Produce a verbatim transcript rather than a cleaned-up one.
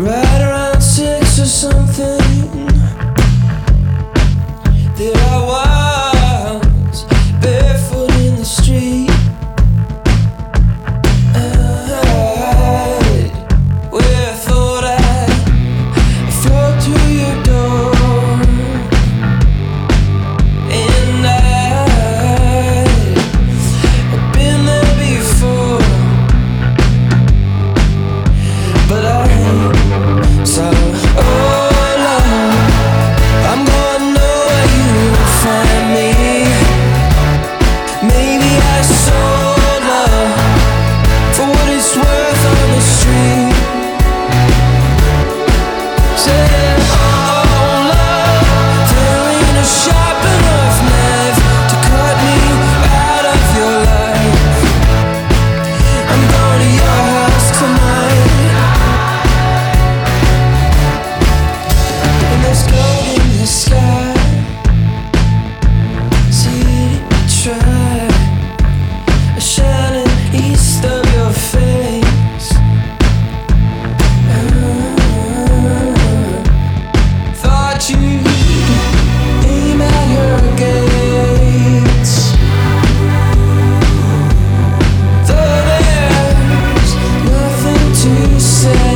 Right around six or something, there I was, barefoot in the street. I'd, where I thought I'd float through your door, and I'd, I've been there before, but I ain't so. Oh Lord, I'm gonna know where you will find me. Maybe I sold love for what it's worth on the street. Said, oh love, there ain't a sharp enough knife to cut me out of your life. I'm going to your house tonight, and there's gold in the sky. See it try, shining east of your face. I thought you'd aim at her gates, though there's nothing to say.